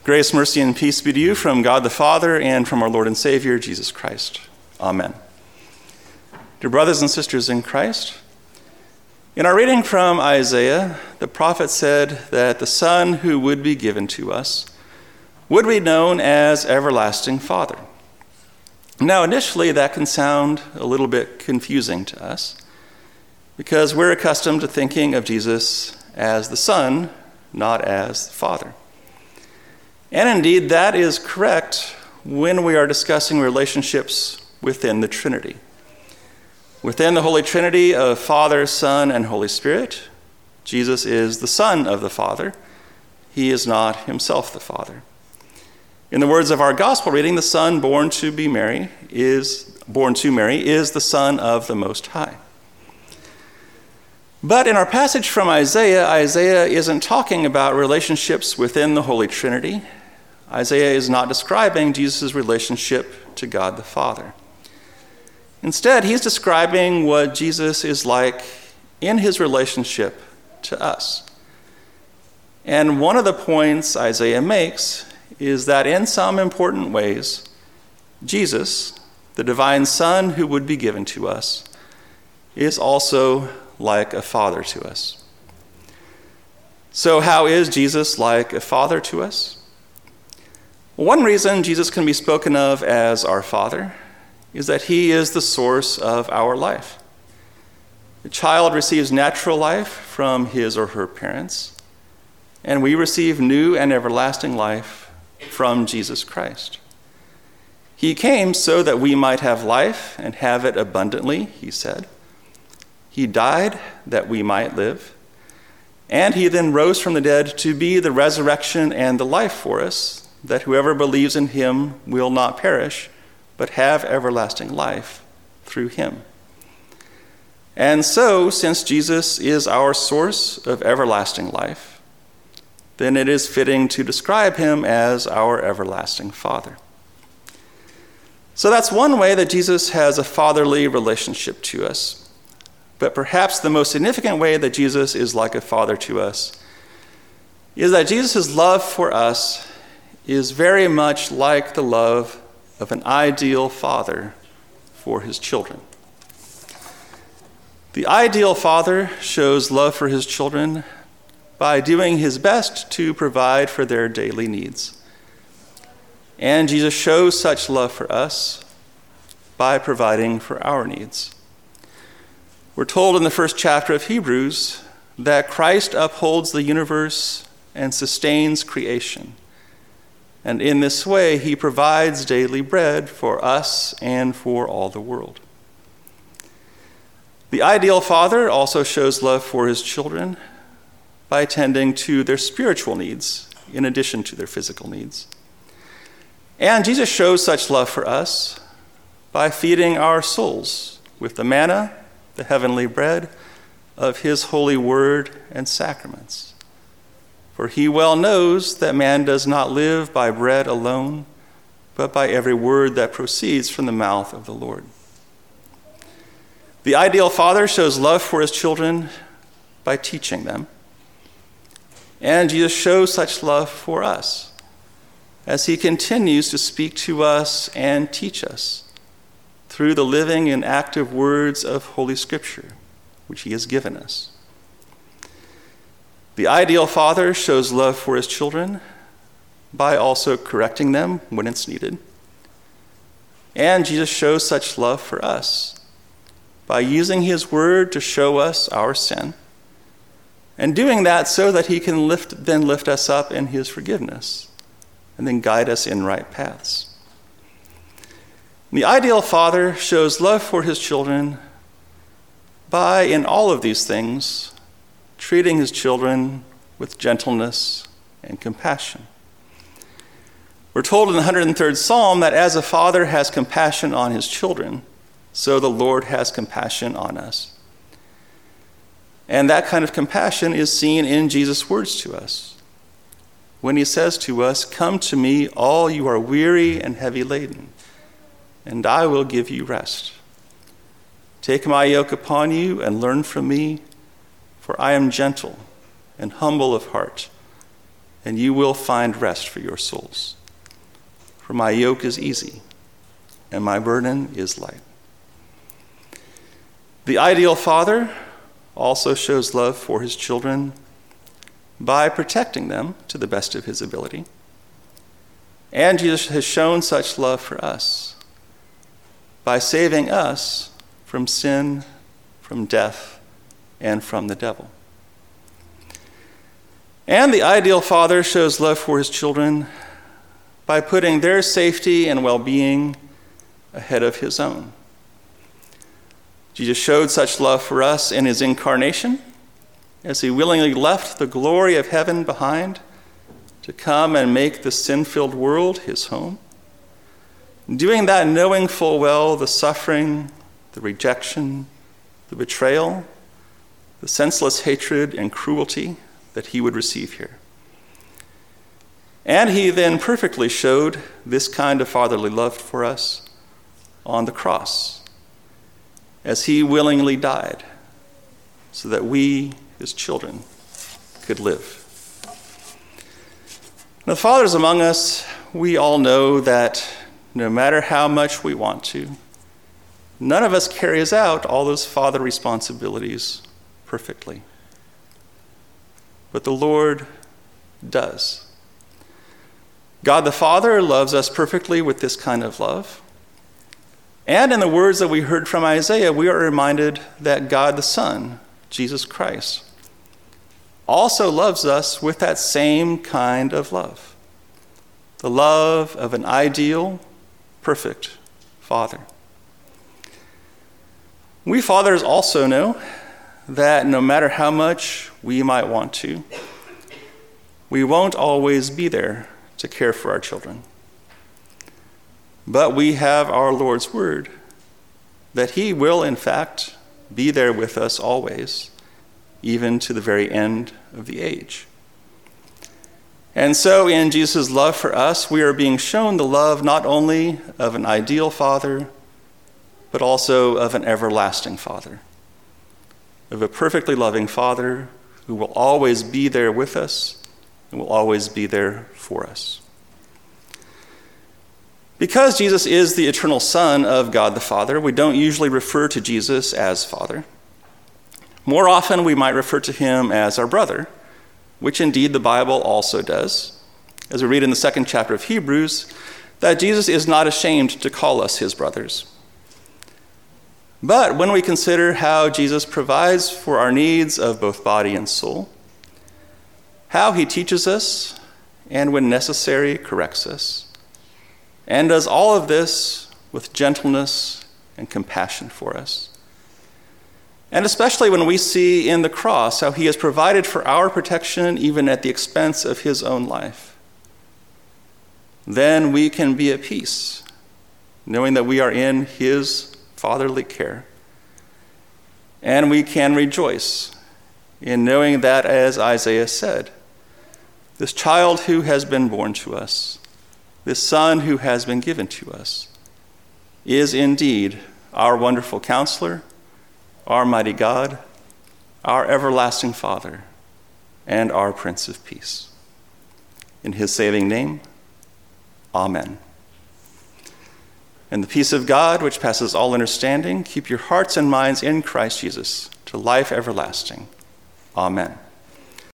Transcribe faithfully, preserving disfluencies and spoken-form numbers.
Grace, mercy, and peace be to you from God the Father and from our Lord and Savior, Jesus Christ. Amen. Dear brothers and sisters in Christ, in our reading from Isaiah, the prophet said that the Son who would be given to us would be known as Everlasting Father. Now, initially, that can sound a little bit confusing to us because we're accustomed to thinking of Jesus as the Son, not as the Father. And indeed, that is correct when we are discussing relationships within the Trinity. Within the Holy Trinity of Father, Son, and Holy Spirit, Jesus is the Son of the Father. He is not himself the Father. In the words of our gospel reading, the Son born to be Mary is born to Mary is the Son of the Most High. But in our passage from Isaiah, Isaiah isn't talking about relationships within the Holy Trinity. Isaiah is not describing Jesus' relationship to God the Father. Instead, he's describing what Jesus is like in his relationship to us. And one of the points Isaiah makes is that in some important ways, Jesus, the divine Son who would be given to us, is also like a father to us. So how is Jesus like a father to us? One reason Jesus can be spoken of as our Father is that he is the source of our life. The child receives natural life from his or her parents, and we receive new and everlasting life from Jesus Christ. He came so that we might have life and have it abundantly, he said. He died that we might live, and he then rose from the dead to be the resurrection and the life for us, that whoever believes in him will not perish, but have everlasting life through him. And so, since Jesus is our source of everlasting life, then it is fitting to describe him as our everlasting Father. So that's one way that Jesus has a fatherly relationship to us. But perhaps the most significant way that Jesus is like a father to us is that Jesus' love for us is very much like the love of an ideal father for his children. The ideal father shows love for his children by doing his best to provide for their daily needs. And Jesus shows such love for us by providing for our needs. We're told in the first chapter of Hebrews that Christ upholds the universe and sustains creation. And in this way, he provides daily bread for us and for all the world. The ideal father also shows love for his children by tending to their spiritual needs in addition to their physical needs. And Jesus shows such love for us by feeding our souls with the manna, the heavenly bread of his holy word and sacraments. For he well knows that man does not live by bread alone, but by every word that proceeds from the mouth of the Lord. The ideal father shows love for his children by teaching them. And Jesus shows such love for us as he continues to speak to us and teach us through the living and active words of Holy Scripture, which he has given us. The ideal father shows love for his children by also correcting them when it's needed. And Jesus shows such love for us by using his word to show us our sin, and doing that so that he can lift, then lift us up in his forgiveness and then guide us in right paths. The ideal father shows love for his children by, in all of these things, treating his children with gentleness and compassion. We're told in the one hundred third Psalm that as a father has compassion on his children, so the Lord has compassion on us. And that kind of compassion is seen in Jesus' words to us, when he says to us, "Come to me, all you are weary and heavy laden, and I will give you rest. Take my yoke upon you and learn from me, for I am gentle and humble of heart, and you will find rest for your souls. For my yoke is easy, and my burden is light. The ideal father also shows love for his children by protecting them to the best of his ability. And Jesus has shown such love for us by saving us from sin, from death, and from the devil. And the ideal father shows love for his children by putting their safety and well-being ahead of his own. Jesus showed such love for us in his incarnation, as he willingly left the glory of heaven behind to come and make the sin-filled world his home. Doing that knowing full well the suffering, the rejection, the betrayal, the senseless hatred and cruelty that he would receive here. And he then perfectly showed this kind of fatherly love for us on the cross, as he willingly died so that we, his children, could live. Now, the fathers among us, we all know that no matter how much we want to, none of us carries out all those father responsibilities perfectly. But the Lord does. God the Father loves us perfectly with this kind of love. And in the words that we heard from Isaiah, we are reminded that God the Son, Jesus Christ, also loves us with that same kind of love. The love of an ideal, perfect Father. We fathers also know that no matter how much we might want to, we won't always be there to care for our children. But we have our Lord's word that he will, in fact, be there with us always, even to the very end of the age. And so in Jesus' love for us, we are being shown the love not only of an ideal father, but also of an everlasting Father, of a perfectly loving Father who will always be there with us and will always be there for us. Because Jesus is the eternal Son of God the Father, we don't usually refer to Jesus as Father. More often, we might refer to him as our brother, which indeed the Bible also does. As we read in the second chapter of Hebrews, that Jesus is not ashamed to call us his brothers. But when we consider how Jesus provides for our needs of both body and soul, how he teaches us, and when necessary, corrects us, and does all of this with gentleness and compassion for us, and especially when we see in the cross how he has provided for our protection even at the expense of his own life, then we can be at peace, knowing that we are in his fatherly care. And we can rejoice in knowing that, as Isaiah said, this child who has been born to us, this son who has been given to us, is indeed our wonderful counselor, our mighty God, our everlasting Father, and our Prince of Peace. In his saving name, amen. And the peace of God, which passes all understanding, keep your hearts and minds in Christ Jesus to life everlasting. Amen.